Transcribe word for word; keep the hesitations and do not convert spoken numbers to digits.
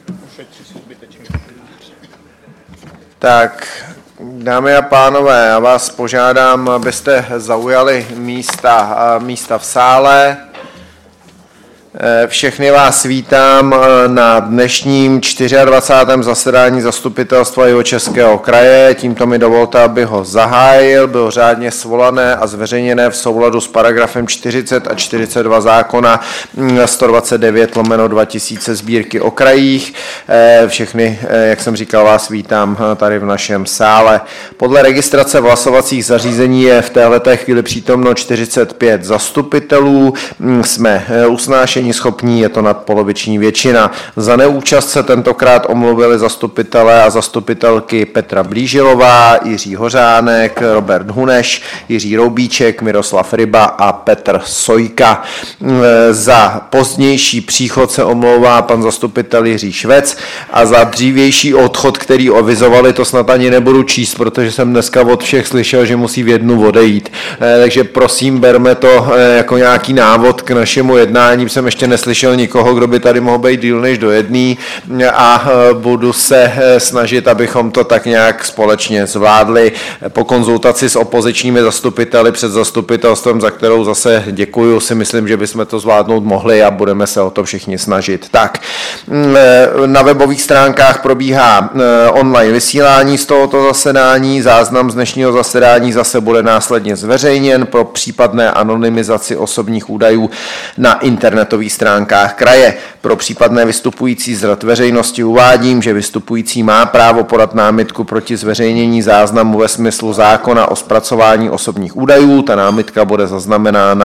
Tak, dámy a pánové, já vás požádám, abyste zaujali místa, místa v sále. Všechny vás vítám na dnešním dvacátém čtvrtém zasedání Zastupitelstva Jihočeského kraje. Tímto mi dovolte, abych ho zahájil. Bylo řádně svolané a zveřejněné v souladu s paragrafem čtyřicet a čtyřicet dva zákona sto dvacet devět lomeno dva tisíce Sbírky o krajích. Všechny, jak jsem říkal, vás vítám tady v našem sále. Podle registrace v hlasovacích zařízení je v téhleté chvíli přítomno čtyřicet pět zastupitelů. Jsme usnášení schopní, je to nadpoloviční většina. Za neúčast se tentokrát omluvili zastupitelé a zastupitelky Petra Blížilová, Jiří Hořánek, Robert Huneš, Jiří Roubíček, Miroslav Ryba a Petr Sojka. Za pozdější příchod se omlouvá pan zastupitel Jiří Švec a za dřívější odchod, který avizovali, to snad ani nebudu číst, protože jsem dneska od všech slyšel, že musí v jednu odejít. Takže prosím, berme to jako nějaký návod k našemu jednání. Jsem ještě neslyšel nikoho, kdo by tady mohl být díl než do jedný a budu se snažit, abychom to tak nějak společně zvládli po konzultaci s opozičními zastupiteli před zastupitelstvem, za kterou zase děkuju, si myslím, že bychom to zvládnout mohli a budeme se o to všichni snažit. Tak, na webových stránkách probíhá online vysílání z tohoto zasedání, záznam z dnešního zasedání zase bude následně zveřejněn pro případné anonymizaci osobních údajů na internetových stránkách kraje. Pro případné vystupující z řad veřejnosti uvádím, že vystupující má právo podat námitku proti zveřejnění záznamu ve smyslu zákona o zpracování osobních údajů. Ta námitka bude zaznamenána